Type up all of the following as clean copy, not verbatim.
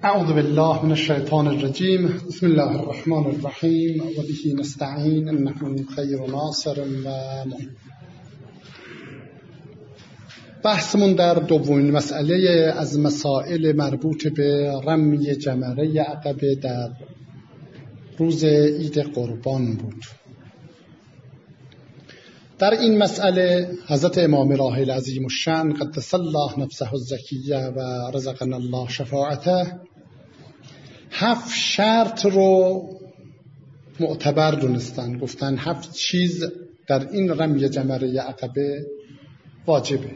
اعوذ بالله من الشیطان الرجیم. بسم الله الرحمن الرحیم و به نستعین انه خیر ناصر و معین. بحثمون در دومین مسئله از مسائل مربوط به رمی جمره عقبه در روز عید قربان بود. در این مسئله حضرت امام راحل عظیم الشأن قدس الله نفسه الزکیه و رزقنا الله شفاعته 7 شرط رو معتبر دونستن. گفتن 7 چیز در این رمی جمره عقبه واجبه.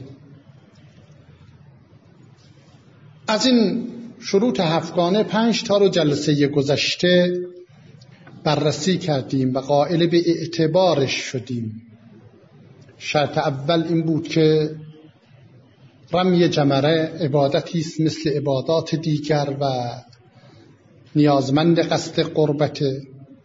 از این شروط 7گانه 5 تا رو جلسه گذشته بررسی کردیم و قائل به اعتبارش شدیم. شرط اول این بود که رمی جمره عبادتی است مثل عبادات دیگر و نیازمند قصد قربته.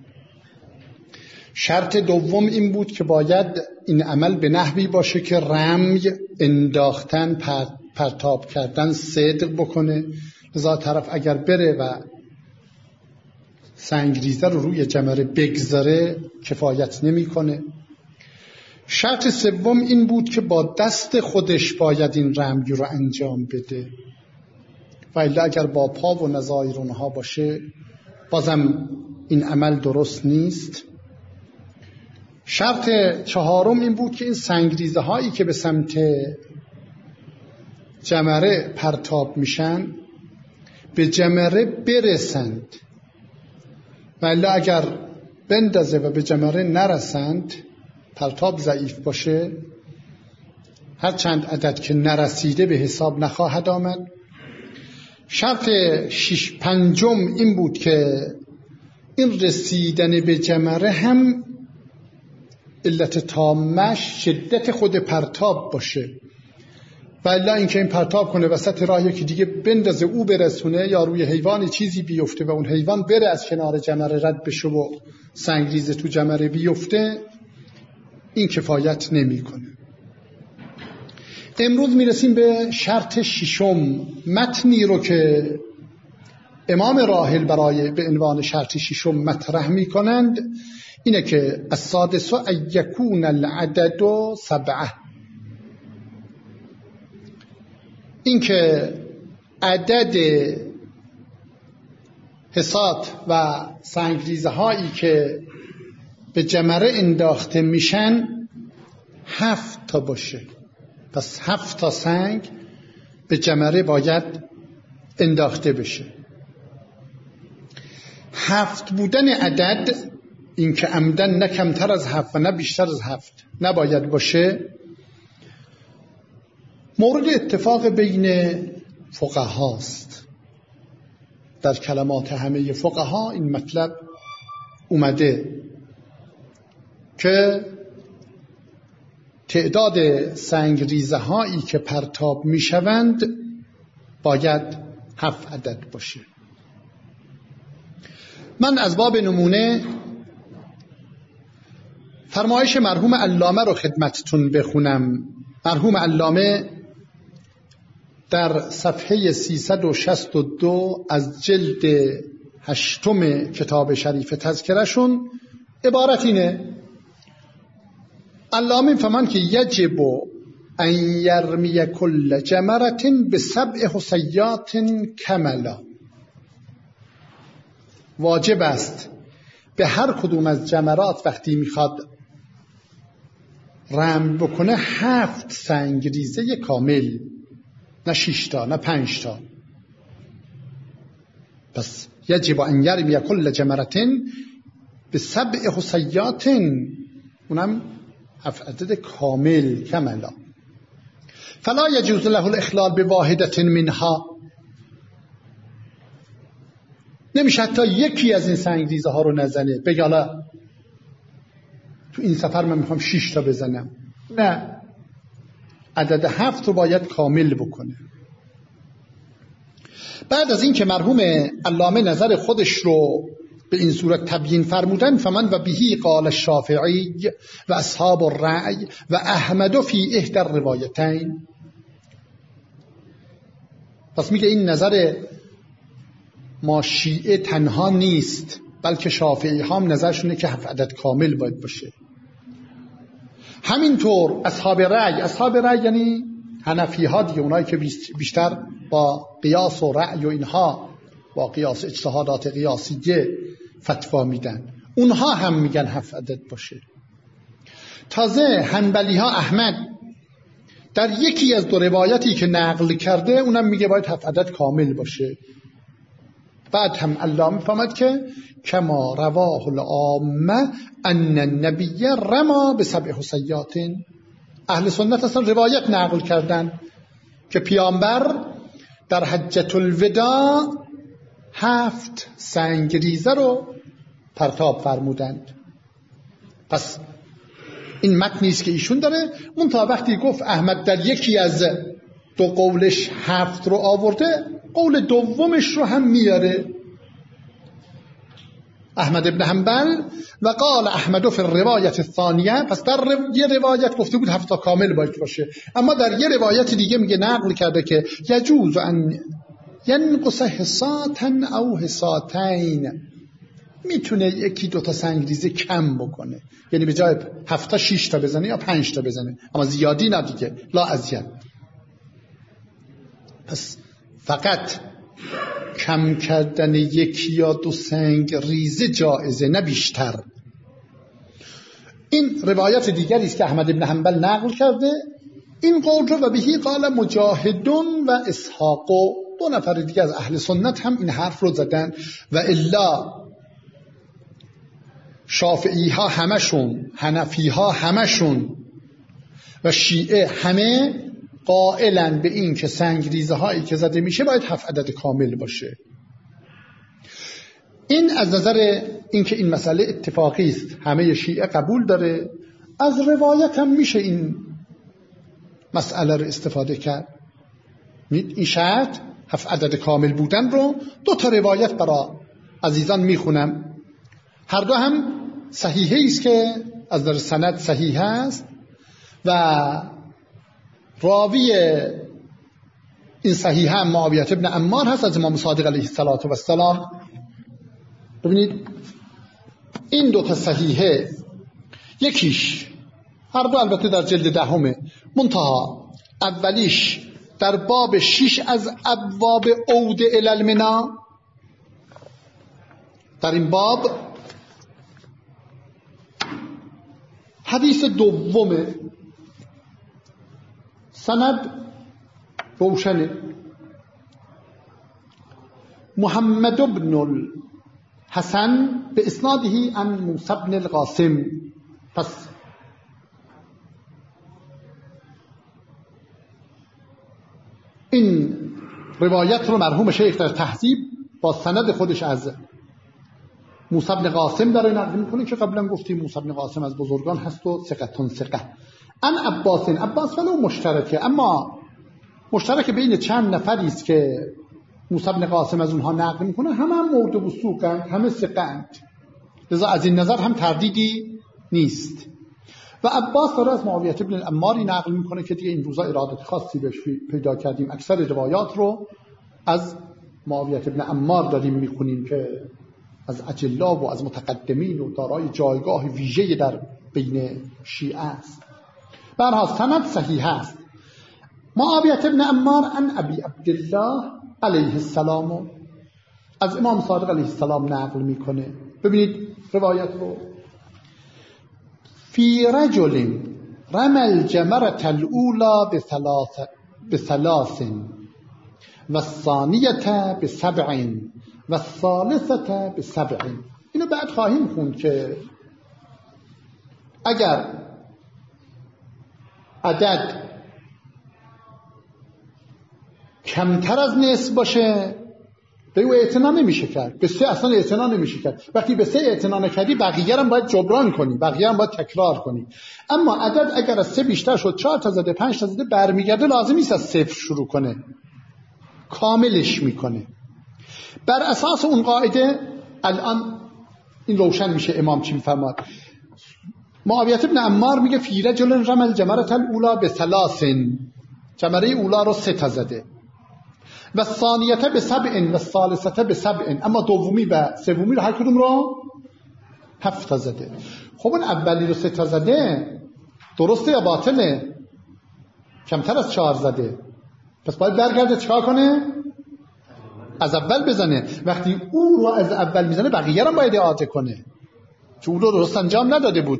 شرط دوم این بود که باید این عمل به نحوی باشه که رمی انداختن پرتاب کردن صدق بکنه، لذا طرف اگر بره و سنگریزه رو روی جمره بگذاره کفایت نمیکنه. شرط سوم این بود که با دست خودش باید این رمی رو انجام بده و الا اگر با پا و نظایر اونها باشه بازم این عمل درست نیست. شرط چهارم این بود که این سنگریزه هایی که به سمت جمره پرتاب میشن به جمره برسند و الا اگر بندازه و به جمره نرسند، پرتاب ضعیف باشه، هر چند عدد که نرسیده به حساب نخواهد آمد. شرط پنجم این بود که این رسیدن به جمره هم علت تامش شدت خود پرتاب باشه و الا اینکه این پرتاب کنه وسط راه یکی دیگه بندازه او برسونه یا روی حیوان چیزی بیفته و اون حیوان بره از کنار جمره رد بشه و سنگریزه تو جمره بیفته، این کفایت نمیکنه. امروز میرسیم به شرط ششم. متنی رو که امام راحل برای به عنوان شرط ششم مطرح میکنند اینه که السادس ان یکون العدد 7. این که عدد حصات و سنگریزه هایی که به جمره انداخته میشن 7 تا باشه. پس 7 تا سنگ به جمره باید انداخته بشه. 7 بودن عدد، این که عمدن نه کمتر از 7 و نه بیشتر از 7 نباید باشه، مورد اتفاق بین فقهاست. در کلمات همه فقها این مطلب اومده که تعداد سنگریزه هایی که پرتاب می شوند باید 7 عدد باشه. من از باب نمونه فرمایش مرحوم علامه رو خدمتتون بخونم. مرحوم علامه در صفحه 362 از جلد 8 کتاب شریف تذکرهشون عبارت اینه: علامه فرمان که یجب ان یرمی کل جمرة ب7 حصیات کملا. واجب است به هر کدوم از جمرات وقتی میخواد رمی بکنه 7 سنگریزه کامل، نه 6 تا نه 5 تا. پس یجب ان یرمی کل جمرة ب7 حصیات، اونم 7 عدد کامل کملا. فلا یجوز له الاخلال بواحدة منها. نمیشه حتی یکی از این سنگریزه ها رو نزنه، بگه حالا تو این سفر من میخوام 6 تا بزنم. نه، عدد 7 رو باید کامل بکنه. بعد از این که مرحوم علامه نظر خودش رو به این صورت تبیین فرمودن، فمن و بهی قال الشافعی و اصحاب الرأی و احمد فی احدى الروایتین. پس میگه این نظر ما شیعه تنها نیست، بلکه شافعی هم نظرشونه که 7 عدد کامل باید باشه. همینطور اصحاب رأی یعنی حنفی ها دیگه، اونایی که بیشتر با قیاس و رأی و اینها، با قیاس اجتهادات قیاسیه فتوا میدن، اونها هم میگن 7 عدد باشه. تازه حنبلی ها احمد در یکی از 2 روایتی که نقل کرده اونم میگه باید 7 عدد کامل باشه. بعد هم الله میفهمد که کما رواه العامه ان النبی رما ب7 حصیات. اهل سنت اصلا روایت نقل کردن که پیامبر در حجة الوداع 7 سنگریزه رو پرتاب فرمودند. پس این متنی است که ایشون داره. اون تا وقتی گفت احمد در یکی از 2 قولش 7 رو آورده، قول دومش رو هم میاره احمد ابن حنبل. و قال احمد فی الروایت الثانیه، پس در یه روایت گفته بود 7 کامل باید باشه، اما در یه روایت دیگه میگه نقل کرده که یجوز ان ینقص حصاتا او حصاتین، میتونه 1-2 تا سنگریزه کم بکنه، یعنی به جای 7 تا 6 تا بزنه یا 5 تا بزنه، اما زیادی نه دیگه، لا ازید. پس فقط کم کردن 1 یا 2 سنگریزه جایزه، نه بیشتر. این روایت دیگری است که احمد ابن حنبل نقل کرده این قول رو، و بهی قال مجاهدون و اسحاق، 2 نفر دیگه از اهل سنت هم این حرف رو زدن. و الا شافعی ها همشون، حنفی ها همشون و شیعه همه قائلن به این که سنگریزه هایی که زده میشه باید 7 عدد کامل باشه. این از نظر این که این مسئله اتفاقی است، همه شیعه قبول داره. از روایت هم میشه این مسئله رو استفاده کرد. این شرط 7 عدد کامل بودن رو 2 تا روایت برای عزیزان میخونم، هر 2 هم صحیحه است که از نظر سند صحیح است و راوی این صحیحه هم معاویه ابن عمار هست از امام صادق علیه السلام. ببینید این 2 تا صحیحه، یکیش هر 2 البته در جلد 10 منتها اولیش در باب 6 از ابواب عود الی المنا، در این باب حدیث دومه، سند روشنه، محمد بن الحسن به اسناده عن موسی بن القاسم. پس این روایت رو مرحوم شیخ در تهذیب با سند خودش از موسی بن قاسم داره نقل میکنه که قبلا گفتیم موسی بن قاسم از بزرگان هست و ثقتون ثقه. ان عباس ولو مشترکه، اما مشترک بین چند نفری است که موسی بن قاسم از اونها نقل میکنه، همه هم مورد وثوقند، همه ثقه‌اند، لذا از این نظر هم تردیدی نیست. و عباس داره از معاویه بن عماری نقل میکنه که دیگه این روزا ارادت خاصی بهش پیدا کردیم، اکثر روایات رو از معاویه بن عمار داریم میخونیم که از اجلا و از متقدمین و دارای جایگاه ویژه‌ای در بین شیعه است. به هر حال سند صحیح است. معاویه بن عمار عن ابی عبدالله علیه السلام از امام صادق علیه السلام نقل میکنه. ببینید روایت رو: فی رجل رمى الجمرة الأولى بثلاث و الثانیة ب7 و الثالثة ب7. اینو بعد خواهیم خوند که اگر عدد کمتر از نصف باشه به او اعتنا نمیشه کرد، به 3 اصلا اعتنا نمیشه کرد. وقتی به 3 اعتنا نکردی بقیه هم باید جبران کنی، بقیه هم باید تکرار کنی. اما عدد اگر از 3 بیشتر شد، 4 تا زده، 5 تا زده، برمیگرده، لازم نیست از 0 شروع کنه، کاملش میکنه. بر اساس اون قاعده الان این روشن میشه امام چی میفرماد. معاویه بن عمار میگه فی رجل رمى الجمرة الأولى ب3، جمره اولا رو 3 تا زده، و ثانیته به 7 و ثالثته به 7. اما دومی و سومی رو هر کدوم رو 7 زده. خب اون اولی رو 3 زده، درسته یا باطله؟ کمتر از 4 زده، پس باید برگرده چیکار کنه؟ از اول بزنه. وقتی او رو از اول میزنه بقیه رو باید اعاده کنه، چون او رو درست انجام نداده بود.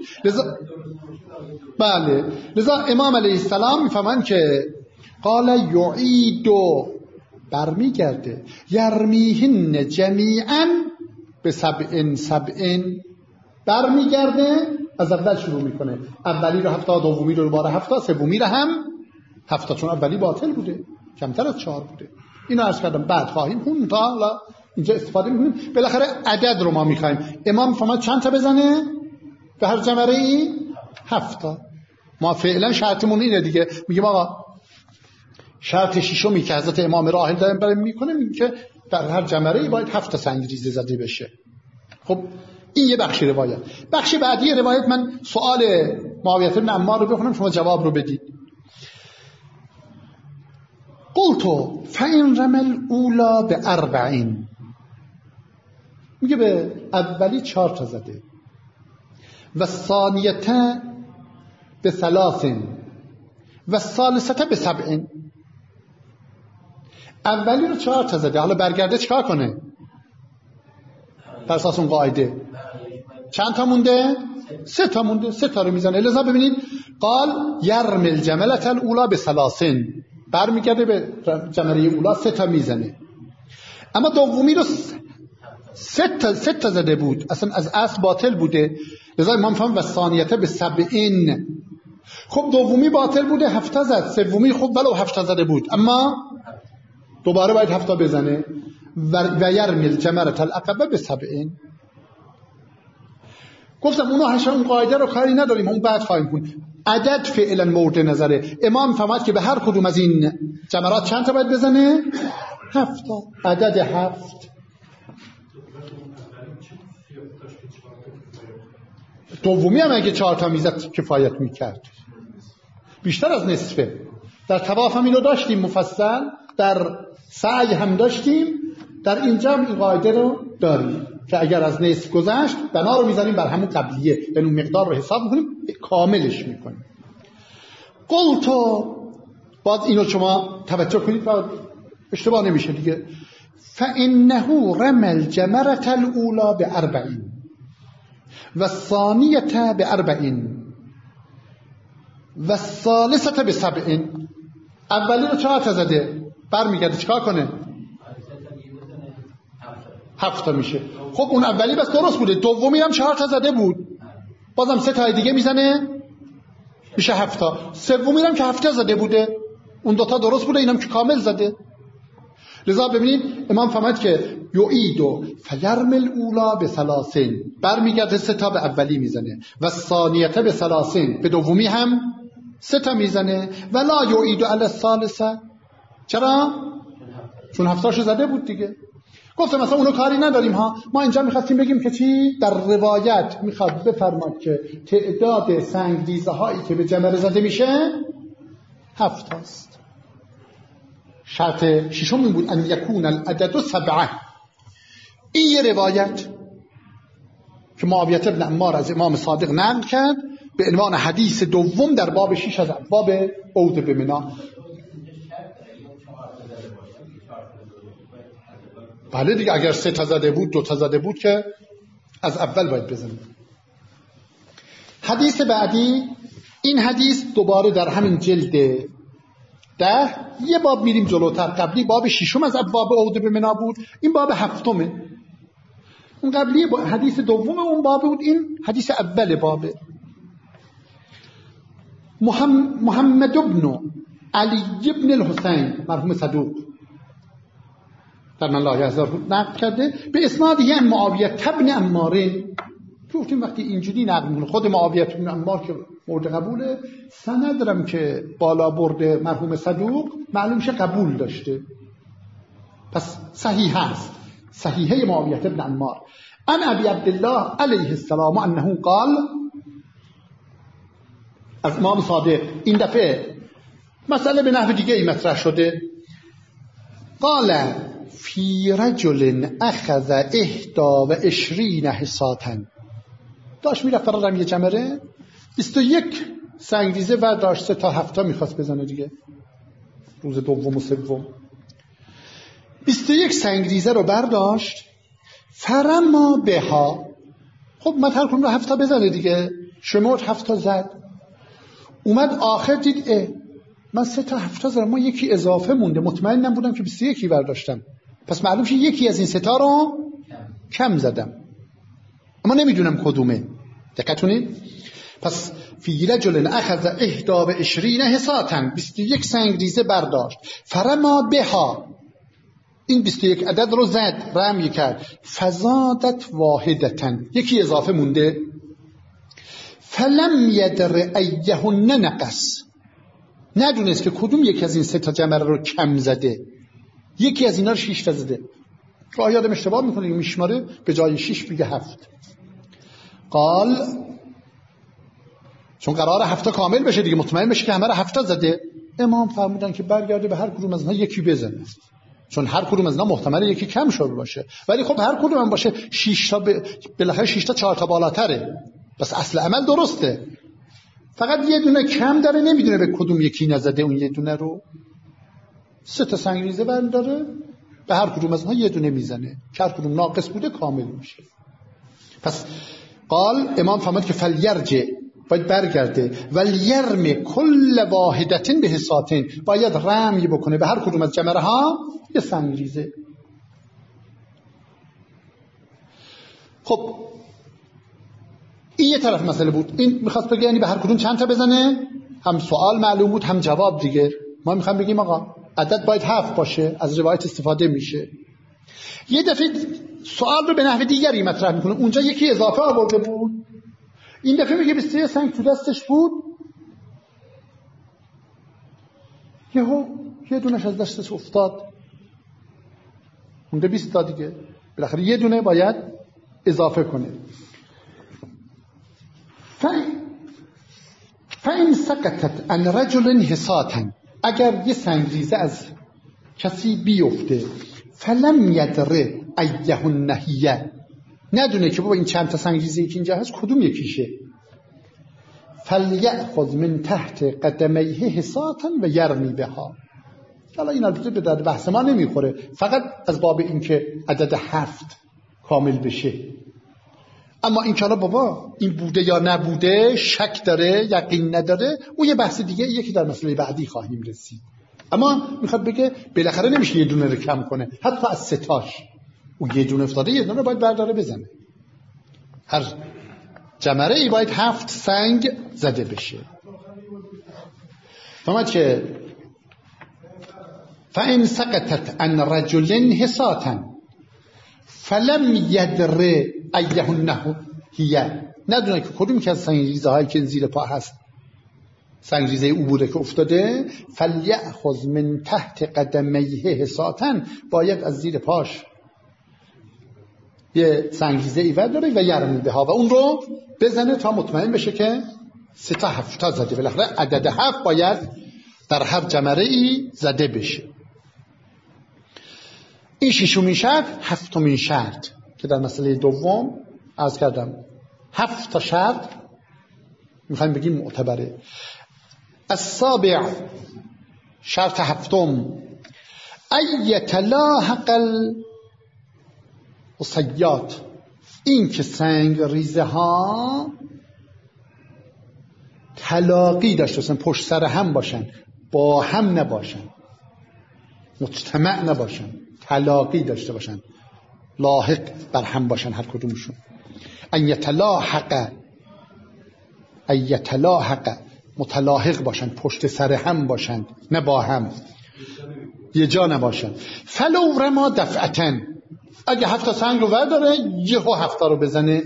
لذا امام علیه السلام میفهمند که قال یعیدو، برمیگرده، یرمیهن جمیعا به 7 برمیگرده، از اول شروع میکنه. اولی رو 7، دومی رو باره 7، سومی رو هم 7، چون اولی باطل بوده، کمتر از 4 بوده. اینو عرض کردم، بعد خواهیم اون تا حالا اینجا استفاده میکنیم. بالاخره عدد رو ما میخوایم. امام فرمود چند تا بزنه به هر جمره ای؟ 7. ما فعلا شرطمون اینه دیگه، میگیم آقا شرط ششمی که حضرت امام راحل دارن برای میکنه، میگه که در هر جمره ای باید 7 سنگریزه زده بشه. خب این یه بخش روایت. بخش بعدی روایت، من سوال معاویه بن عمار رو بخونم، شما جواب رو بدید. قلتو فإن رمل اولا به 4، میگه به اولی 4 تا زده، و ثانیته به 3 و ثالثته به 7. اولی رو 4 تا زده، حالا برگرده چیکار کنه؟ بر اساس اون قاعده چند تا مونده؟ 3 تا مونده، 3 تا رو میزنه. لذا ببینید قال یرمل الجملة الاولى به 3، برمیگرده به جمره اولا 3 تا میزنه. اما دومی رو 3 تا زده بود، اصلا از اصل باطل بوده. لذا امام فهم و ثانیته به 7. خب دومی باطل بوده، 7 زد. سومی خب ولو 7 زده بود، اما دوباره باید 7 بزنه. و یرمی الجمرة العقبة به 7. گفتم اون قاعده رو کاری نداریم، اون بعد خواهیم کنیم. عدد فعلا مورد نظره. امام فهمد که به هر کدوم از این جمرات چند تا باید بزنه؟ 7. عدد 7. دومی هم اگه 4 تا میزد کفایت میکرد، بیشتر از نصفه. در طواف هم اینو داشتیم مفصل، در سعی هم داشتیم، در اینجا هم این قاعده رو داریم که اگر از نصف گذشت بنا رو میزنیم بر همون قبلیه، یعنی اون مقدار رو حساب میکنیم، کاملش میکنیم. قلتو، باید اینو شما توجه کنید و اشتباه نمیشه دیگه. فإنه رمى الجمرة الأولى به 4 و الثانیة به 4 و الثالثة به 7. اولی رو 4 تا زده، برمیگرده چیکار کنه؟ 7 میشه. خب اون اولی بس درست بوده، دومی هم 4 تا زده بود، بازم 3 تا دیگه میزنه میشه 7. سومی هم که 7 زده بوده، اون 2 تا درست بوده، اینم که کامل زده. لذا ببینید امام فهمد که یعیدو فیرمل الاولا به 3، برمیگرده 3 تا به اولی میزنه، و ثانیته به 3، به دومی هم 3 تا میزنه. ولا یعیدو علی الثالثه، چرا؟ چون 7 زده بود دیگه. گفتم مثلا اونو کاری نداریم ها، ما اینجا میخواستیم بگیم که چی؟ در روایت میخواد بفرماد که تعداد سنگریزه هایی که به جمره زده میشه 7 است. شرط ششم این بود ان یکون العدد 7. این یه روایت که معاویه بن عمار از امام صادق نقل کرد به عنوان حدیث دوم در باب 6 از باب عود به منی. بله دیگه، اگر 3 تا زده بود 2 تا زده بود که از اول باید بزنیم. حدیث بعدی، این حدیث دوباره در همین جلد 10 یه باب میریم جلوتر. قبلی باب 6 از ابواب عود به منی بود، این باب 7. اون قبلی حدیث دوم اون باب بود، این حدیث اول بابه. محمد بن علی بن الحسین مرحوم صدوق در من الله یحفظه نقل کرده به اسناد یه معاویه بن عمار. گفتیم وقتی اینجوری نقل میکنه خود معاویه بن عمار که مورد قبوله، سندرم که بالا برده مرحوم صدوق معلوم شه قبول داشته، پس صحیح هست. صحیحه معاویه بن عمار ان ابی عبدالله علیه السلام انه قال، از امام صادق این دفعه مسئله به نحو دیگه ای مطرح شده. قال فی رجل اخذ 21 حصاة. داشت میرفت برای رمی جمره، 21 سنگریزه برداشت، 3 تا 7 میخواست بزنه دیگه، روز دوم و سوم 21 سنگریزه رو برداشت. فرما بها، خب من هر کدوم رو 7 تا بزنه دیگه، شمرد 7 تا زد. اومد آخر دید من 3 تا 7 تا زدم، ما یکی اضافه مونده، مطمئنم بودم که 21 برداشتم، پس معلوم شه یکی از این 3 تا رو کم زدم، اما نمیدونم کدومه. دقت کنید. پس فی رجل اخذ 21 حصاة، 21 سنگریزه برداشت. فرما بها، این 21 عدد رو زد، رمی کرد. فزادت واحدة، یکی اضافه مونده. فلم یدر ایهن نقص، ندونست که کدوم یکی از این 3 تا جمره رو کم زده، یکی از اینا رو 6 تا زده. گاهی آدم اشتباه میکنه، میشماره به جای 6 میگه 7. قال، چون قرار 7 تا کامل بشه دیگه، مطمئن بشه که همه رو 7 تا زده، امام فرمودن که برگرده به هر کدوم از اینا یکی بزنه، چون هر کدوم از اینا محتمله یکی کم شده باشه. ولی خب هر کدوم هم باشه 6 تا بالاخره 6 تا 4 تا بالاتره، پس اصل عمل درسته. فقط یه دونه کم داره، نمیدونه به کدوم یکی نزده اون یه دونه رو. 3 تا سنگریزه برداره، به هر کدوم از اونها یه دونه میزنه، هر کدوم ناقص بوده کامل میشه. پس قال، امام فرمود که فلیرجع، باید برگرده، ولیرم کل واحدتن به حصاتن، باید رمی بکنه به هر کدوم از جمره ها یه سنگریزه. خب این یه طرف مسئله بود. این میخواست بگه یعنی به هر کدوم چند تا بزنه، هم سوال معلوم بود هم جواب دیگه. ما میخوایم بگیم آقا عدد باید 7 باشه، از روایت استفاده میشه. یه دفعه سوال رو به نحو دیگری مطرح میکنه، اونجا یکی اضافه آورده بود، این دفعه میگه 23 سنگ تو دستش بود، یه دونش از دستش افتاد، اونده 20 تا دیگه، بالاخره یه دونه باید اضافه کنه. فَإِنْ سَقَطَتْ عَنْ رَجُلٍ حِصَاةً، اگر یه سنگریزه از کسی بیفته، فَلَمْ يَدْرِ أَيَّهُنَّ هِیَ، ندونه که بابا این چند تا سنگریزه که اینجا هست کدوم یکیشه، فَلْيَأْخُذْ مِنْ تَحْتِ قَدَمَيْهِ حِصَاةً وَيَرْمِي بِهَا. حالا این البته به درد بحث ما نمیخوره، فقط از باب این که عدد 7 کامل بشه. اما این که بابا این بوده یا نبوده، شک داره یقین نداره، اون یه بحث دیگه، یکی در مسئله بعدی خواهیم رسید. اما میخواد بگه بالاخره نمیشه یه دونه رو کم کنه، حتی از 3 تاش اون یه دونه افتاده، یه دونه باید برداره بزنه. هر جمره ای باید 7 سنگ زده بشه. فهمت که فَإِنْ سَقَطَتْ عَنْ رَجُلٍ حِصَاةً فَلَمْ يَدْرِ أَيَّهُنَّ هِیَ، ندونه که کدوم که از سنگریزه هایی که زیر پا هست سنگریزه او بوده که افتاده. فَلْيَأْخُذْ مِنْ تَحْتِ قَدَمَيْهِ حِصَاةً، باید از زیر پاش یه سنگریزه ای برداره و یرمی بها، و اون رو بزنه تا مطمئن بشه که 3 تا 7 تا زده. بالاخره عدد 7 باید در هر جمره ای زده بشه. این 6مین شرط. 7مین شرط که در مسئله دوم عرض کردم 7 تا شرط میخوایم بگیم معتبره. السابع، شرط 7، ایتلاحق الصیات، این که سنگ ریزه ها تلاقی داشته باشن، پشت سر هم باشن، با هم نباشن، مجتمع نباشن، تلاقی داشته باشن، لاحق بر هم باشن هر کدومشون. ایتلاحق، متلاحق باشن، پشت سر هم باشن، نه با هم، یه جا نباشن. فلو رما دفعتن، اگه 7 تا سنگ رو ورداره یهو 7 تا رو بزنه،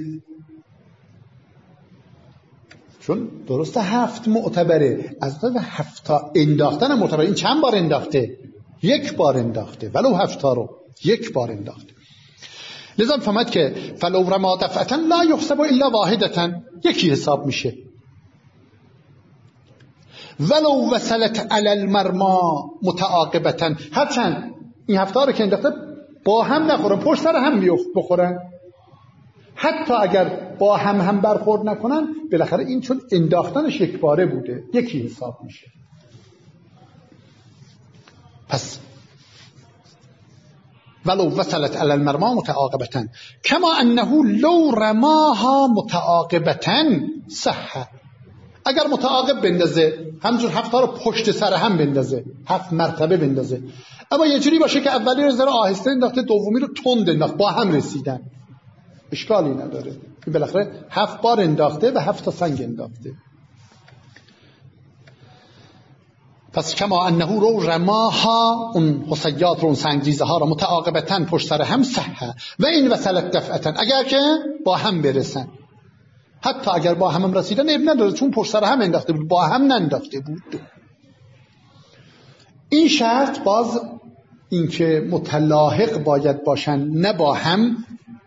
چون درسته 7 معتبره، از طرف 7 تا انداختن هم معتبره. این چند بار انداخته؟ 1 بار انداخته، ولو 7 تا رو 1 بار انداخته. لذا فهمت که فلو رما دفعتا لا یحسب الا واحدتا، یکی حساب میشه. ولو وصلت علی المرما متعاقبتا، هرچند این 7 رو که انداخته با هم نخورن، پشت سر هم بخورن. حتی اگر با هم برخورد نکنن، بالاخره این چون انداختنش یک باره بوده، یکی حساب میشه. پس ولو وصلت علی المرمى متعاقبة کما انه لو رماها متعاقبة صح. اگر متعاقب بندازه، همجور 7 رو پشت سر هم بندازه، 7 مرتبه بندازه، اما یه جوری باشه که اولی رو ذره آهسته انداخته، دومی رو تند انداخت، با هم رسیدن، اشکالی نداره. این بالاخره 7 بار انداخته و 7 تا سنگ انداخته. پس کما انه رو رماها، اون حصیات رو، اون سنگریزه ها رو متعاقبتن پشت سر هم صحه و این وصلت دفعتن، اگر که با هم برسن. حتی اگر با هم رسیدن اب نداره، چون پشت سر هم انداخته بود، با هم ننداخته بود. این شرط باز این که متلاحق باید باشن، نه با هم.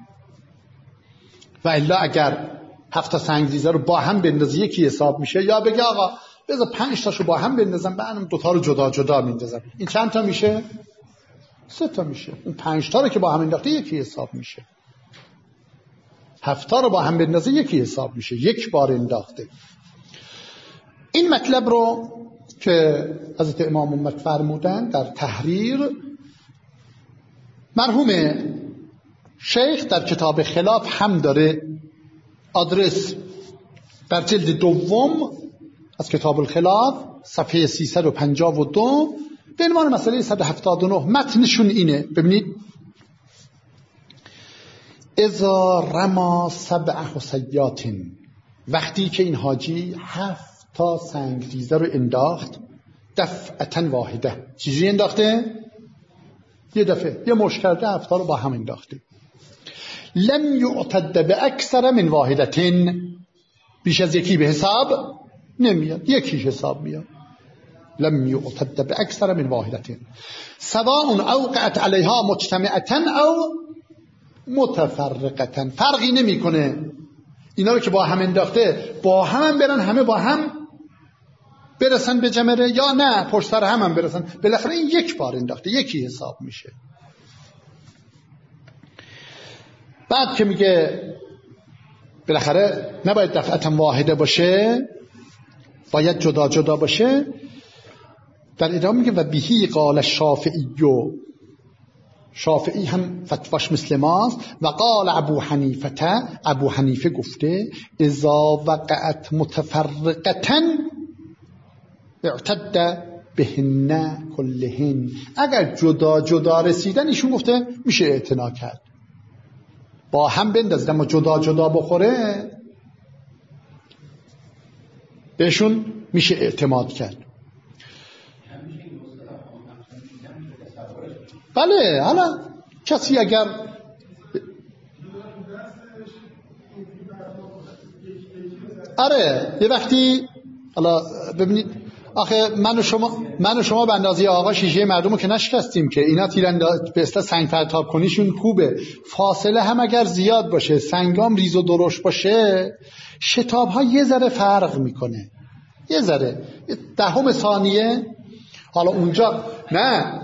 و الا اگر 7 تا سنگریزه رو با هم بندازی یکی حساب میشه، یا بگه آقا بذار 5 تاشو با هم بندازم، بعدم 2 تا رو جدا جدا میندازم. این چند تا میشه؟ 3 تا میشه. اون 5 تا رو که با هم انداخته یکی حساب میشه. 7 تا رو با هم بندازه یکی حساب میشه، یک بار انداخته. این مطلب رو که حضرت امام امت فرمودن در تحریر، مرحوم شیخ در کتاب خلاف هم داره آدرس در جلد 2 از کتاب الخلاف صفحه 352 به عنوان مسئله 179. متنشون اینه، ببینید: اذا رما 7 حصیات، وقتی که این حاجی 7 تا سنگریزه رو انداخت، دفعتن واحده، چیزی انداخته؟ یه دفعه، یه مشت کرده، 7 تا رو با هم انداخته. لم یعتد باکثر من واحدتین، بیش از یکی به حساب نمیاد، یکی حساب میاد. لم یعتد باکثر من واحدتین سواء اوقعت علیها مجتمعة او متفرقة، فرقی نمیکنه اینا رو که با هم انداخته با هم برن، همه با هم برسن به جمره، یا نه پشت سر هم برسن. بالاخره این یک بار انداخته، یکی حساب میشه. بعد که میگه بالاخره نباید دفعتا واحده باشه، باید جدا جدا باشه، در ادامه میگه و بهی قال الشافعی، شافعی هم فتواش مثل ماست، و قال ابو حنیفه گفته اذا وقعت متفرقتا اعتد بهن کلهن، اگر جدا جدا رسیدن، ایشون گفته میشه اعتنا کرد. با هم بندازید اما جدا جدا بخوره، بهشون میشه اعتماد کرد. بله، حالا کسی اگر یه وقتی، حالا ببینید، آخه من و شما به اندازه آقا شیشه مردم رو که نشکستیم که، اینا تیرانداز به اصطلاح سنگ پرتاب کنیشون خوبه، فاصله هم اگر زیاد باشه، سنگام ریز و درشت باشه، شتاب ها یه ذره فرق میکنه، یه ذره، 10 ثانیه. حالا اونجا نه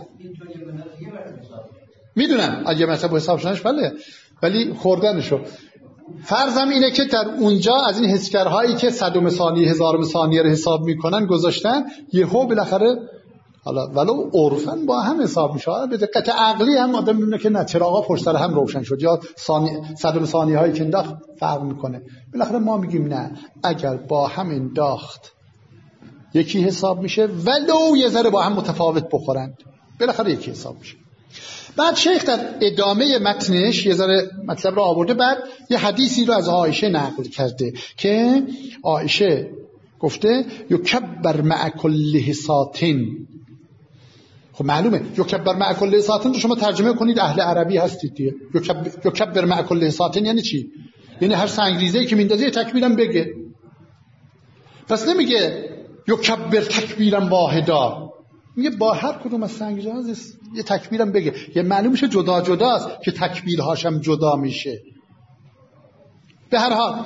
میدونم اگه مثلا با حساب شدنش بله، ولی خوردنشو فرضم اینه که در اونجا از این حسگرهایی که 100 ثانیه 1000 ثانیه رو حساب میکنن گذاشتن، یهو بالاخره، حالا ولو عرفاً با هم حساب میشه، به دقت عقلی هم آدم میبینه که نه، چراغا پشت سر هم روشن شد، یا 100 ثانیه هایی که انداخت فرق میکنه. بالاخره ما میگیم نه، اگر با هم انداخت یکی حساب میشه، ولو یه ذره با هم متفاوت بخورند، بالاخره یکی حساب میشه. بعد شیخ در ادامه متنش یه ذره مطلب رو آورده، بعد یه حدیثی رو از عایشه نقل کرده که عایشه گفته یکبر مع کل حصاتین. خب معلومه یکبر مع کل حصاتین رو شما ترجمه کنید، اهل عربی هستید دیگه. یکبر مع کل حصاتین یعنی چی؟ یعنی هر سنگریزه‌ای که میندازه یه تکبیرم بگه. پس نمیگه یکبر تکبیرم واحدا، میگه با هر کدوم از سنگریزه‌ها یه تکبیرم بگه. یه معلوم میشه جدا جداست که تکبیرهاشم جدا میشه. به هر حال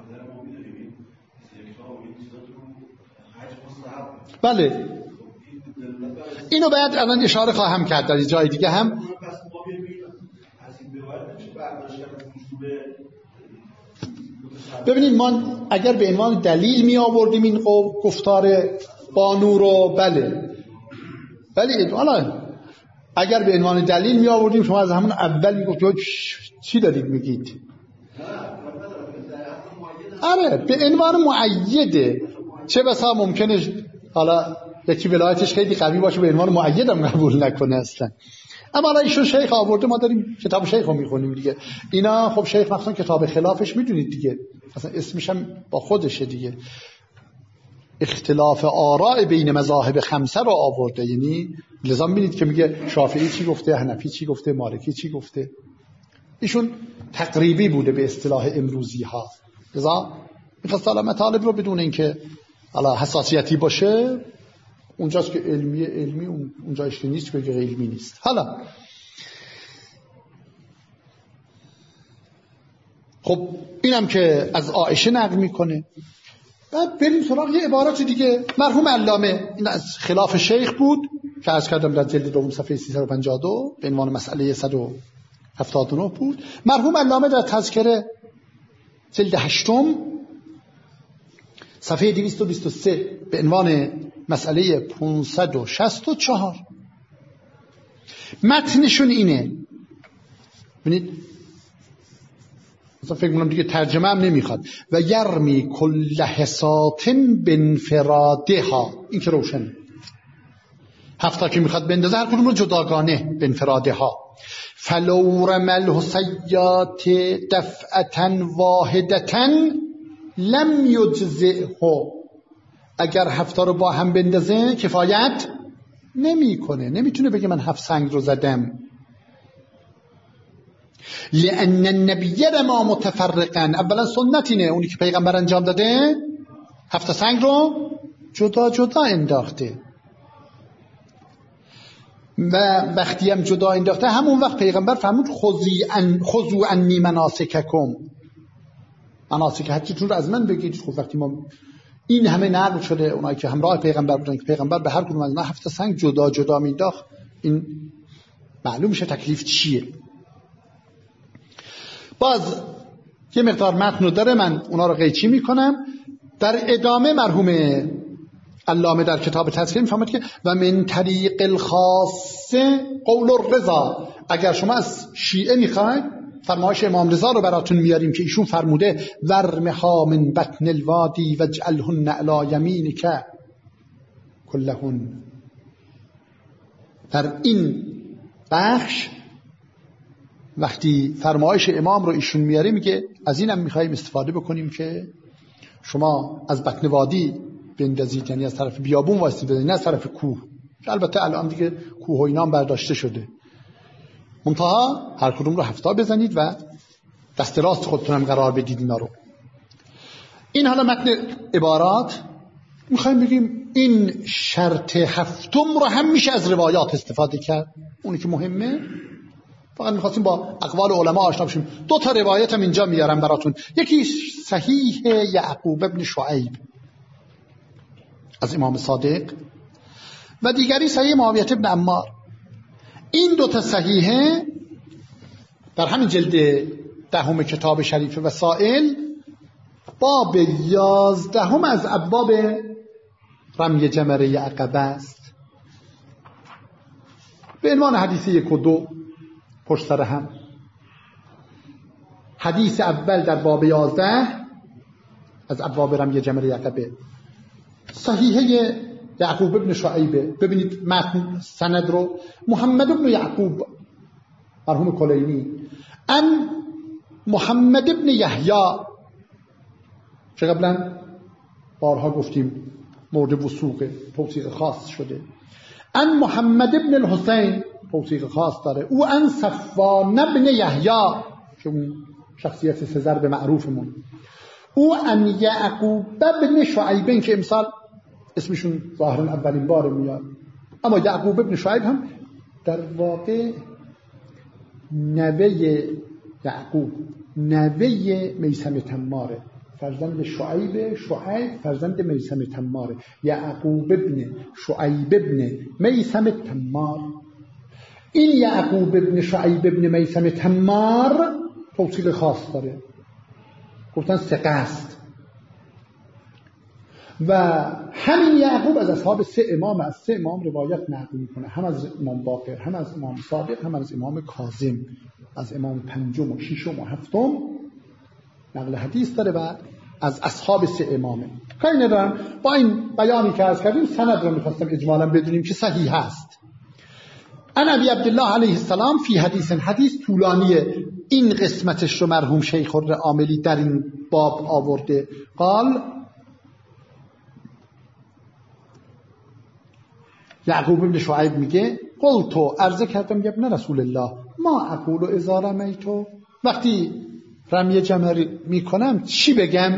بله اینو باید الان اشاره خواهم کرد در جای دیگه هم. ببینید ما اگر به عنوان دلیل می آوردیم این گفتار بانو رو، بله، ولی حالا اگر به عنوان دلیل می آوردیم شما از همون اول می گفتید چی دارید میگید؟ آره به عنوان مؤیده، چه بسا ممکنه حالا یکی ولایتش خیلی قوی باشه به عنوان مؤید هم قبول نکنه اصلا. اما حالا ایشون شیخ آورده، ما داریم کتاب شیخ رو میخونیم دیگه. اینا خب شیخ مثلا کتاب خلافش میدونید دیگه، اصلا اسمش هم با خودشه دیگه، اختلاف آراء بین مذاهب خمسه رو آورده. یعنی لذا می‌بینید که میگه شافعی چی گفته، حنفی چی گفته، مالکی چی گفته. ایشون تقریبی بوده به اصطلاح امروزی ها، لذا میخواست حالا مطالب رو بدون اینکه حالا حساسیتی باشه، اونجاست که علمی اونجاش که نیست که علمی نیست. حالا خب اینم که از عایشه نقل میکنه. بعد بریم سراغ یه عبارت دیگه. مرحوم علامه، این از خلاف شیخ بود که عرض کردم در جلد دوم صفحه 352 به عنوان مسئله 179 بود. مرحوم علامه در تذکره جلد 8 صفحه 223 به عنوان مسئله 564 متنشون اینه. ببینید مثلا فکر می‌کنم دیگه ترجمه هم نمیخواد. و یرمی کل حسات بانفرادها، این که روشن، هفتا که میخواد بندازه هر کدوم رو جداگانه بانفرادها. فلو رمى الحسیات دفعة واحدة لم یجزئه، اگر هفتا رو با هم بندازه کفایت نمیکنه، نمیتونه بگه من 7 سنگ رو زدم. لأن النبی رما متفرقا، اولا سنت اینه، اونی که پیغمبر انجام داده 7 سنگ رو جدا جدا انداخته و وقتی هم جدا انداخته همون وقت پیغمبر فرمود خذوا عنی مناسککم، مناسک حجتون رو از من بگید. خب وقتی ما این همه نقل شده اونایی که همراه پیغمبر بودن که پیغمبر به هر کدوم از اینا 7 سنگ جدا جدا مینداخت، این معلوم میشه تکلیف چیه. باز یه مقدار متن داره، من اونا رو قیچی میکنم. در ادامه مرحوم علامه در کتاب تذکره میفهمد که و من طریق الخاص قول الرضا، اگر شما از شیعه میخواید فرمایش امام رضا رو براتون میاریم که ایشون فرموده ورمها من بطن الوادی واجعلهن علی یمینک کلهن. در این بخش وقتی فرمایش امام رو ایشون میاره میگه از اینم میخوایم استفاده بکنیم که شما از بطن وادی بندازید، یعنی از طرف بیابون واسه بزنید نه از طرف کوه. البته الان دیگه کوه و اینا هم برداشته شده، منتها هر کدوم رو 7 بزنید و دست راست خودتونم قرار بدید اینا رو. این حالا متن عبارات میخوایم بگیم این شرط 7 رو هم میشه از روایات استفاده کرد. اونی که مهمه فقط میخواستیم با اقوال علما آشنا بشیم. 2 تا روایت هم اینجا میارم براتون. یکی صحیح یعقوب ابن شعیب از امام صادق و دیگری صحیح معاویه ابن عمار. این 2 تا صحیحه در همین جلد 10 کتاب شریف وسائل باب 11 از ابواب رمی جمره عقبه است به عنوان حدیث 1 و 2 پشت سر هم. حدیث اول در باب 11 از ابواب رمی جمره عقبه صحیحه یعقوب ابن شعیبه. ببینید متن سند رو، محمد ابن یعقوب مرحوم کلینی ان محمد ابن یحیی که قبلا بارها گفتیم مورد وثوق توثیق خاص شده، ان محمد ابن الحسین توثیق خاص داره، او ان صفوان ابن یحیی که اون شخصیت سزر به معروفمون، او ان یعقوب ابن شعیبه که امسال اسمشون ظاهرا اولین بار میاد، اما یعقوب ابن شعیب هم در واقع نوه یعقوب، نوه میثم تماره. فرزند شعیب فرزند میثم تماره. یعقوب ابن شعیب ابن میثم تمار. این یعقوب ابن شعیب ابن میثم تمار توصیل خاص داره، گفتن ثقه است. و همین یعقوب از اصحاب سه امام روایت نقل میکنه، هم از امام باقر، هم از امام صادق، هم از امام کاظم، از امام پنجم و ششم و هفتم نقل حدیث داره و از اصحاب سه امامه. کاری ندارم، با این بیانی که عرض کردیم سند رو میخواستم اجمالا بدونیم که صحیح هست. ان ابی عبدالله علیه السلام فی حدیث طولانیه، این قسمتش رو مرحوم شیخ العاملی در این باب آورده. قال یعقوب ابن شعیب میگه قلتو عرضه کردم یا ابن رسول الله ما اقول اذا رمیتو، وقتی رمی جمری میکنم چی بگم؟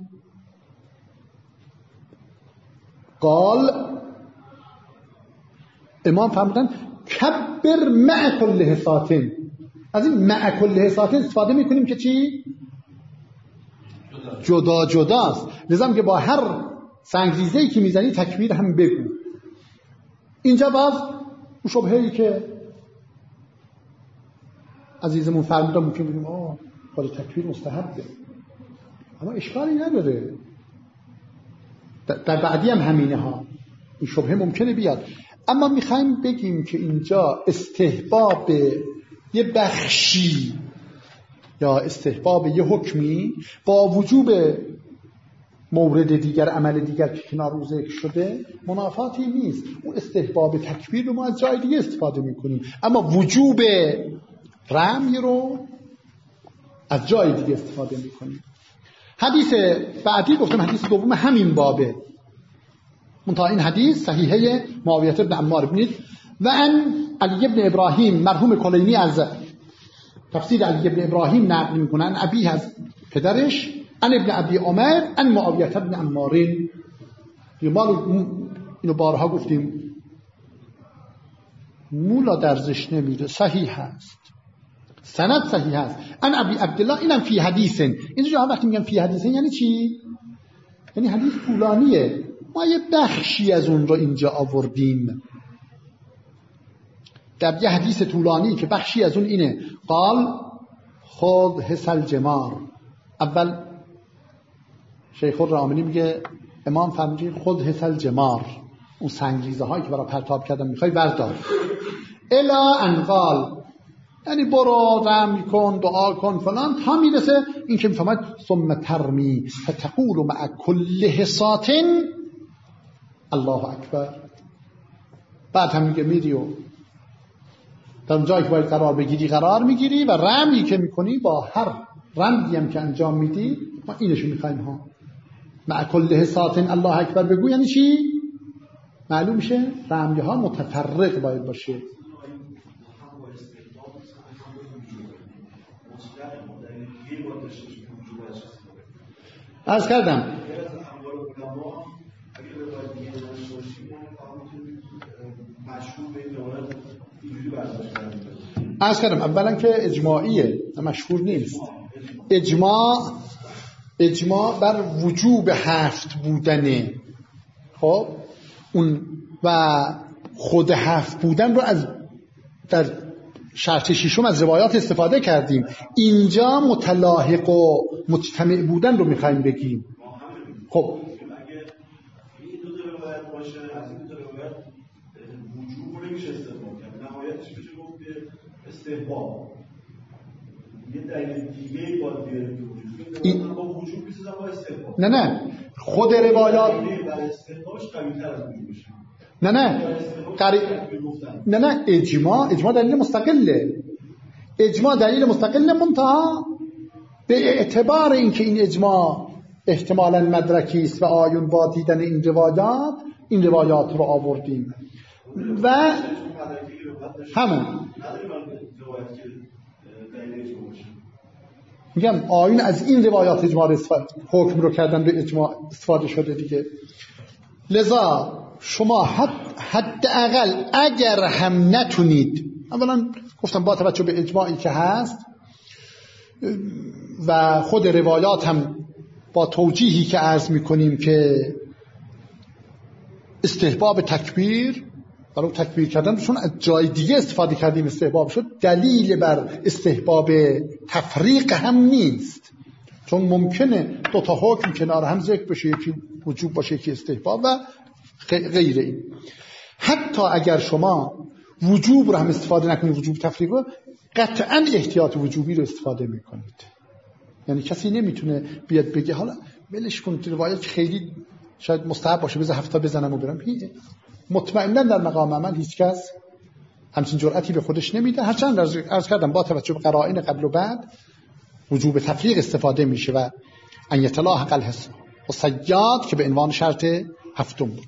قال امام فرمودن کبر مع کل حساتن. از این مع کل حساتن استفاده میکنیم که چی؟ جدا جداست. لذا که با هر سنگریزه‌ای که میزنی تکبیر هم بگو. اینجا باز شبهه‌ای که عزیزمون فرمودن ممکن بگیم خود تکبیر مستحبه، اما اشکالی نداره. در بعدی هم همینه ها، این شبهه ممکنه بیاد. اما میخوایم بگیم که اینجا استحباب یه بخشی یا استحباب یه حکمی با وجوب مورد دیگر، عمل دیگر که کنار او ذکر شده منافاتی نیست. اون استحباب تکبیر رو ما از جای دیگه استفاده میکنیم، اما وجوب رمی رو از جای دیگه استفاده میکنیم. حدیث بعدی گفتم حدیث دوم همین بابه، منتها این حدیث صحیحه معاویه بن عمار بنید و ان علی بن ابراهیم مرحوم کلینی از تفسیر علی بن ابراهیم نقل میکنن ابی از پدرش ان ابن ابی عمر ان معاویه بن عمار. اینو بارها گفتیم، مولا درزش نمیره، صحیح هست، سند صحیح هست. ان ابی عبدالله اینم فی حدیثن. اینجا وقتی میگم فی حدیثن یعنی چی؟ یعنی حدیث طولانیه، ما یه بخشی از اون رو اینجا آوردیم در یه حدیث طولانی که بخشی از اون اینه. قال خود حسل جمار. اول شیخ الراملی میگه امام فرمودی خود حسل جمار، اون سنگریزه هایی که برای پرتاب کردن میخوای بردار. الا انقال یعنی برو رمی کن، دعا کن فلان، تا میرسه این که میفهمد ثم ترمی فتقول مع کل حصات الله اکبر. بعد هم میگه میری و در جایی که باید قرار بگیری قرار میگیری و رمی که میکنی با هر رمزی هم که انجام میدی ما اینشو میخوایم ها. مع کل حصات الله اکبر بگو یعنی چی؟ معلوم میشه رمی ها متفرق باید باشه. عرض کردم اولا که اجماعیه، مشهور نیست. اجماع بر وجوب هفت بودنه. خب اون و خود هفت بودن رو از در شرط ششم از روایات استفاده کردیم. اینجا متلاحق و مجتمع بودن رو میخوایم بگیم. خب اگه این دو روایت باشه، از این دو روایت وجوب رو نمیشه استفاده کرد، نهایتش میشه گفت که استحباب. یه دلیل دیگه باید بیاریم که وجود با وجوب میسازم با استحباب. نه خود روایات برای استحبابش قوی‌تر از وجوب میشه. نه اجماع دلیل مستقله. اجماع دلیل مستقل منتها به اعتبار اینکه این اجماع احتمالاً مدرکی است و آیون با دیدن این روایات رو آوردیم و همون میگم آیون از این روایات اجماع حکم رو کردن به اجماع استفاده شده دیگه. لذا شما حداقل اگر هم نتونید، اولا گفتم با توجه به اجماعی که هست و خود روایات هم با توجیهی که عرض میکنیم که استحباب تکبیر، برای تکبیر کردن چون از جای دیگه استفاده کردیم استحباب شد، دلیل بر استحباب تفریق هم نیست، چون ممکنه دو تا حکم کنار هم ذکر بشه، یکی وجوب باشه یکی استحباب و غیر این. حتی اگر شما وجوب رو هم استفاده نکنید، وجوب تفریق رو، قطعا احتیاط وجوبی رو استفاده میکنید. یعنی کسی نمیتونه بیاد بگه حالا ولش کن روایت خیلی شاید مستحب باشه بذار هفته بزنم و برم. مطمئنا در مقام عمل هیچ کس همچین جرأتی به خودش نمیده. هرچند عرض کردم با توجه به قرائن قبل و بعد وجوب تفریق استفاده میشه و ان یتلاحق الحس و صیاد که به عنوان شرط هفتم بود.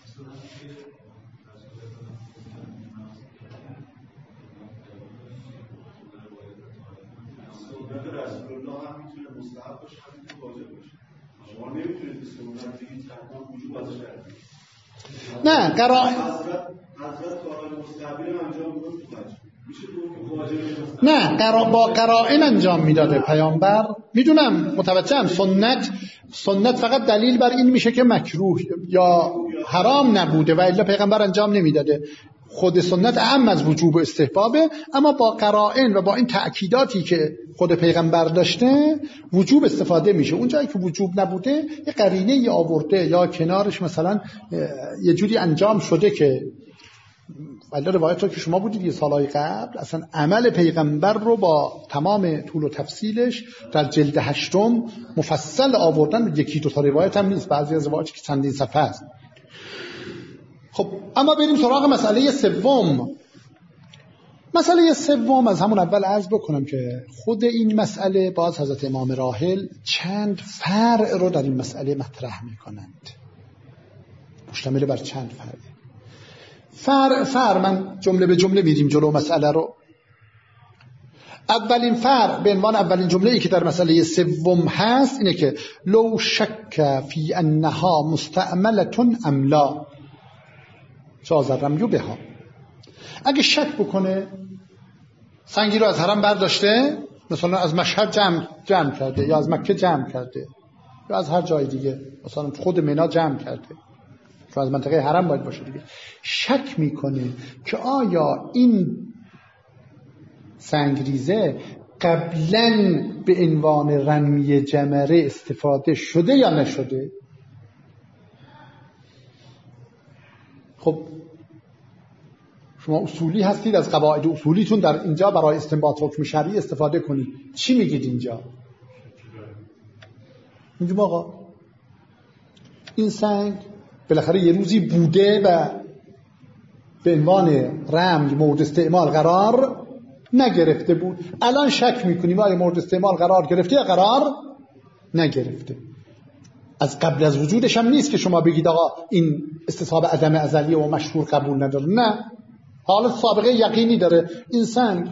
نه با قرائن انجام میداده پیامبر. میدونم متوجهم. سنت فقط دلیل بر این میشه که مکروه یا حرام نبوده و الا پیغمبر انجام نمیداده. خود سنت اعم از وجوب و استحبابه، اما با قرائن و با این تأکیداتی که خود پیغمبر داشته وجوب استفاده میشه. اون جایی که وجوب نبوده یه قرینه ای آورده یا کنارش مثلا یه جوری انجام شده که ولی روایت رو که شما بودید یه سالهای قبل اصلا عمل پیغمبر رو با تمام طول و تفصیلش در جلد 8 مفصل آوردن. یکی دو تا روایت هم نیست، بعضی از روایات که چندین صفحه است. خب اما بریم سراغ مسئله سوم. مسئله سوم از همون اول عرض بکنم که خود این مسئله باز حضرت امام راحل چند فرع رو در این مسئله مطرح میکنند، مشتمل بر چند فرع من جمله به جمله میریم جلو مسئله رو. اولین فرع به عنوان اولین جمله‌ای که در مسئله سوم هست اینه که لو شک فی انها مستعملة ام لا جاز الرمی بها. اگه شک بکنه سنگی رو از حرم برداشته، مثلا از مشهد جمع کرده یا از مکه جمع کرده یا از هر جای دیگه، مثلا خود منی جمع کرده، چون از منطقه حرم باید باشه دیگه، شک میکنه که آیا این سنگریزه قبلا به عنوان رمی جمره استفاده شده یا نشده. خب شما اصولی هستید، از قواعد اصولیتون در اینجا برای استنباط حکم شرعی استفاده کنید. چی میگید اینجا؟ میگیم آقا این سنگ بالاخره یه روزی بوده و به عنوان رمی مورد استعمال قرار نگرفته بود. الان شک میکنیم آیا مورد استعمال قرار گرفته یا قرار نگرفته. از قبل از وجودش هم نیست که شما بگید آقا این استصحاب عدم ازلیه و مشهور قبول نداره. نه، حالت سابقه یقینی داره. این سنگ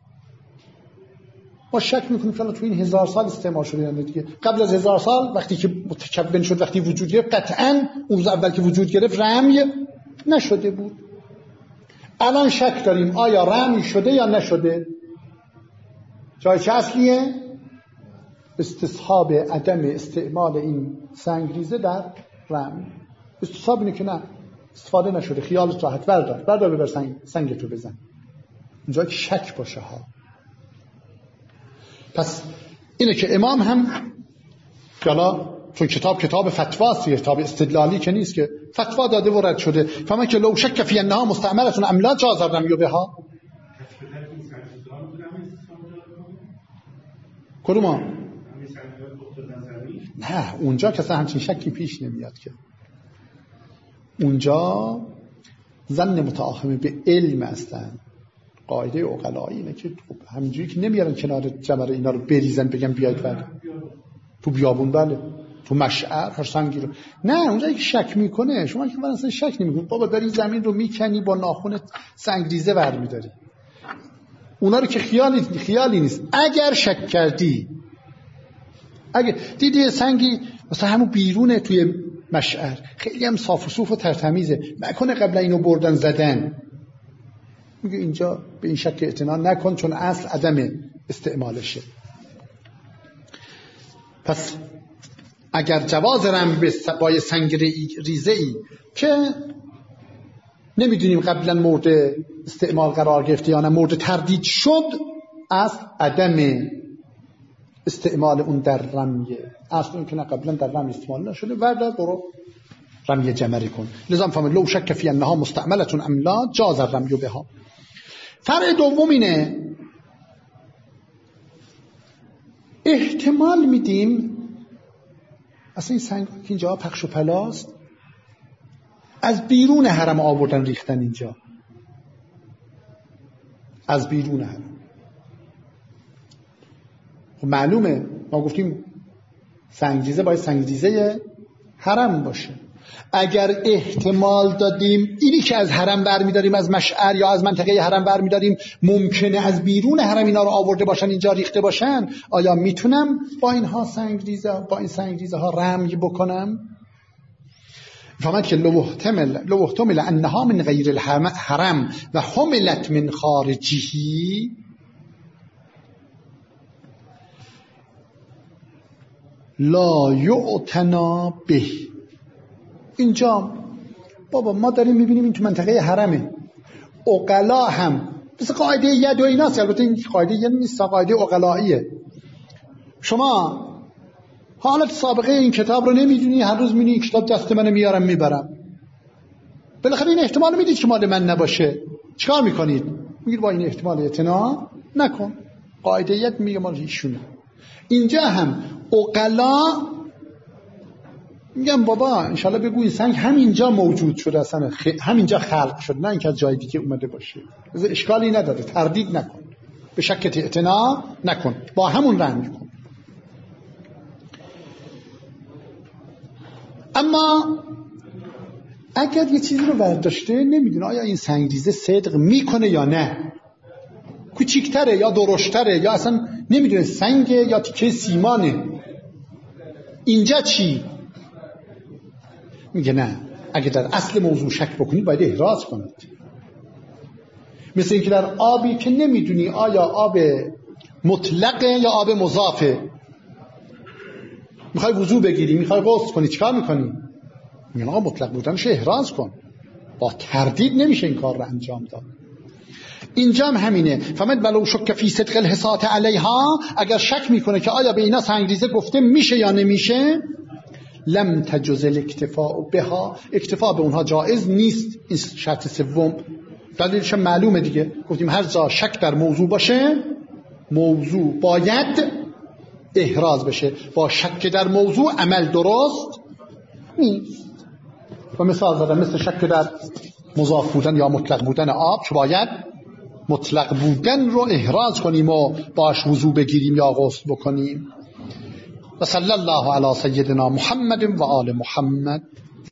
ما شک میکنیم که تو این 1000 سال استعمال شده یا نه دیگه. قبل از 1000 سال وقتی که متکون شد، وقتی وجود گرفت، قطعاً اون روز اول که وجود گرفت رمی نشده بود. الان شک داریم آیا رمی شده یا نشده. جای چه اصلیه؟ استصحاب عدم استعمال این سنگریزه در رمی. استصحاب اینه که نه استفاده نشده، خیالت راحت، بردار ببر سنگ تو بزن. اونجا که شک باشه ها. پس اینه که امام هم حالا چون کتاب فتواست، کتاب استدلالی که نیست، که فتوا داده و رد شده. فما که لو شک فی انها مستعملة ام لا جاز الرمی بها. کدوم؟ نه، اونجا که اصلا همچین شکی پیش نمیاد که. اونجا ظن متعاهمه به علم هستن. قاعده عقلایی اینه که همینجوری که نمیارن کنار جمره اینا رو بریزن بگن بیاید بعد تو بیابون، بله تو مشعر هر سنگی رو. نه، اونجا که شک میکنه، شما که اصلا شک نمیکنی، بابا داری زمین رو میکنی با ناخنت سنگریزه ور میداری. اونا رو که خیالی نیست. اگر شک کردی، اگه دیدی سنگی مثلا همون بیرونه توی مشعر خیلی هم صاف و صوف و ترتمیزه، نکنه قبلا اینو بردن زدن، میگه اینجا به این شک اعتنا نکن چون اصل عدم استعمالشه. پس اگر جواز رمی با سنگ ریزه ای که نمیدونیم قبلا مورد استعمال قرار گرفته یا نه مورد تردید شد، از عدم استعمال اون در رمیه. اصلا این که نه قبلا در رمی استعمال نشده ورده برو رمی جمری کن. لذا فهم لو شک فی انها مستعملتون ام لا جاز الرمی بها. فرع دوم اینه احتمال میدیم اصلا این سنگ که اینجا پخش و پلاست از بیرون حرم آوردن ریختن اینجا، از بیرون حرم. خب معلومه ما گفتیم سنگریزه باید سنگریزه حرم باشه. اگر احتمال دادیم اینی که از حرم برمیداریم، از مشعر یا از منطقه حرم برمیداریم، ممکنه از بیرون حرم اینا رو آورده باشن اینجا ریخته باشن، آیا میتونم با این سنگریزه ها رمی بکنم؟ فهمت که لو احتمل انها من غیر الحرم و حملت من خارجی لا یعتنا به. اینجا بابا ما داریم میبینیم این تو منطقه حرمه، عقلا هم مثل قاعده ید و ایناست، البته این قاعده ید نیست، قاعده عقلاییه. شما حالت سابقه این کتاب رو نمیدونی، هر روز میبینی این کتاب دست منو میارم میبرم، بالاخره این احتمال میدید که مال من نباشه، چیکار میکنید؟ میگید با این احتمال اعتنا نکن، قاعده ید میگه مال ایشونه. اینجا هم عقلا میگم بابا انشالله بگو این سنگ همینجا موجود شده، اصلا همینجا خلق شد، نه اینکه از جای دیگه اومده باشه، اشکالی نداره، تردید نکن، به شکت اعتنا نکن، با همون رنگ کن. اما اگر یه چیزی رو برداشته نمیدونه آیا این سنگریزه صدق میکنه یا نه، کوچیک‌تره یا درشتره یا اصلا نمیدونه سنگ یا تیکه سیمانه، اینجا چی؟ میگه نه، اگه در اصل موضوع شک بکنید باید احراز کنید. مثل اینکه در آبی که نمیدونی آیا آب مطلقه یا آب مضافه، میخوای وضو بگیری، میخوای غسل کنی، چیکار میکنی؟ میگن آقا مطلق بودنش احراز کن، با تردید نمیشه این کار رو انجام داد. اینجا هم همینه. فهمت ولو شک فی صدق الحسات علیها، اگر شک میکنه که آیا به اینا سنگریزه گفته میشه یا نمیشه، لم تجوز الاکتفاء بها، اکتفا به اونها جایز نیست. این شرط سوم دلیلش معلومه دیگه، گفتیم هر جا شک در موضوع باشه موضوع باید احراز بشه، با شک در موضوع عمل درست نیست. و مثال زدم مثل شک در مضاف بودن یا مطلق بودن آب، که باید مطلق بودن رو احراز کنیم و باش وضو بگیریم یا غسل بکنیم. و صلی الله علی سیدنا محمد و آل محمد.